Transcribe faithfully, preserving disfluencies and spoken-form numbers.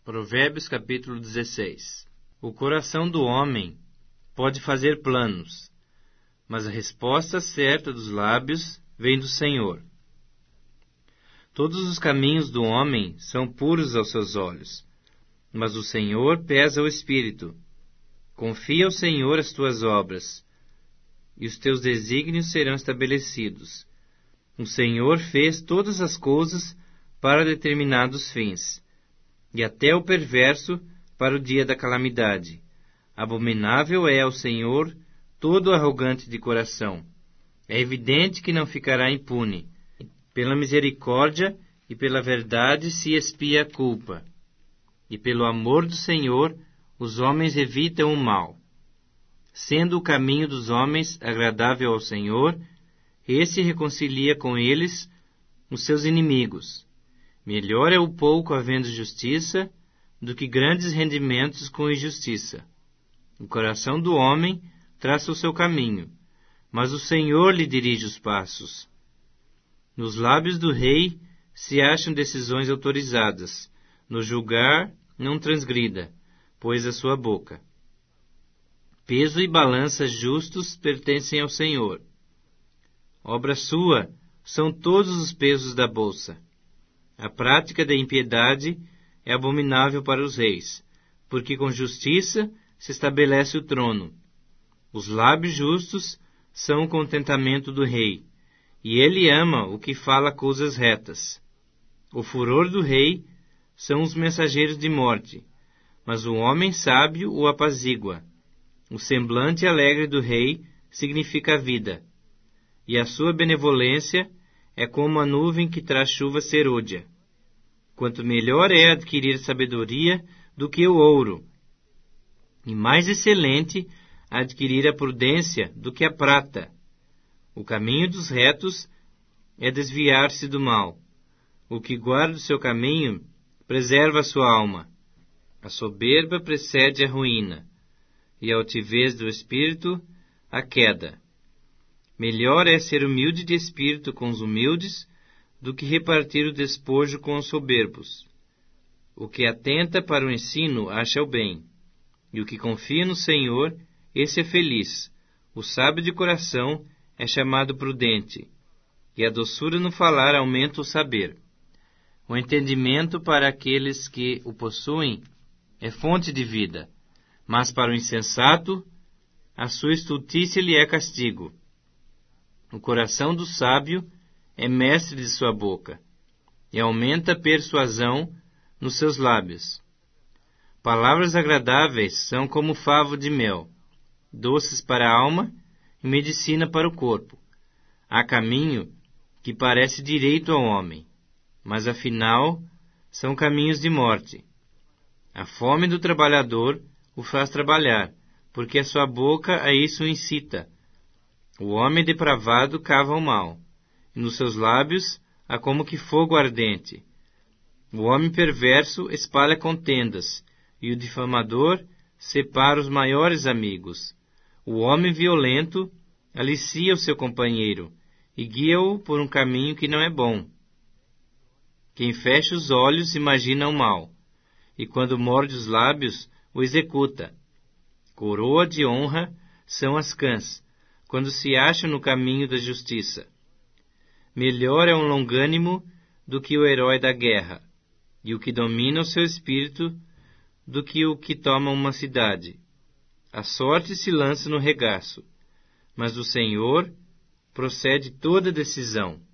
Provérbios capítulo dezesseis. O coração do homem pode fazer planos, mas a resposta certa dos lábios vem do Senhor. Todos os caminhos do homem são puros aos seus olhos, mas o Senhor pesa o espírito. Confia ao Senhor as tuas obras, e os teus desígnios serão estabelecidos. O Senhor fez todas as coisas para determinados fins, e até o perverso para o dia da calamidade. Abominável é ao Senhor todo arrogante de coração. É evidente que não ficará impune. Pela misericórdia e pela verdade se expia a culpa, e pelo amor do Senhor os homens evitam o mal. Sendo o caminho dos homens agradável ao Senhor, esse reconcilia com eles os seus inimigos. Melhor é o pouco havendo justiça do que grandes rendimentos com injustiça. O coração do homem traça o seu caminho, mas o Senhor lhe dirige os passos. Nos lábios do rei se acham decisões autorizadas. No julgar, não transgrida, pois a sua boca. Peso e balança justos pertencem ao Senhor. Obra sua são todos os pesos da bolsa. A prática da impiedade é abominável para os reis, porque com justiça se estabelece o trono. Os lábios justos são o contentamento do rei, e ele ama o que fala coisas retas. O furor do rei são os mensageiros de morte, mas o homem sábio o apazigua. O semblante alegre do rei significa a vida, e a sua benevolência é como a nuvem que traz chuva serôdia. Quanto melhor é adquirir sabedoria do que o ouro, e mais excelente adquirir a prudência do que a prata. O caminho dos retos é desviar-se do mal. O que guarda o seu caminho preserva a sua alma. A soberba precede a ruína, e a altivez do espírito a queda. Melhor é ser humilde de espírito com os humildes do que repartir o despojo com os soberbos. O que atenta para o ensino acha o bem, e o que confia no Senhor, esse é feliz. O sábio de coração é chamado prudente, e a doçura no falar aumenta o saber. O entendimento para aqueles que o possuem é fonte de vida, mas para o insensato, a sua estultícia lhe é castigo. O coração do sábio é mestre de sua boca, e aumenta a persuasão nos seus lábios. Palavras agradáveis são como favo de mel, doces para a alma e medicina para o corpo. Há caminho que parece direito ao homem, mas afinal são caminhos de morte. A fome do trabalhador o faz trabalhar, porque a sua boca a isso o incita. O homem depravado cava o mal, e nos seus lábios há como que fogo ardente. O homem perverso espalha contendas, e o difamador separa os maiores amigos. O homem violento alicia o seu companheiro, e guia-o por um caminho que não é bom. Quem fecha os olhos imagina o mal, e quando morde os lábios, o executa. Coroa de honra são as cãs, quando se acham no caminho da justiça. Melhor é um longânimo do que o herói da guerra, e o que domina o seu espírito do que o que toma uma cidade. A sorte se lança no regaço, mas do Senhor procede toda decisão.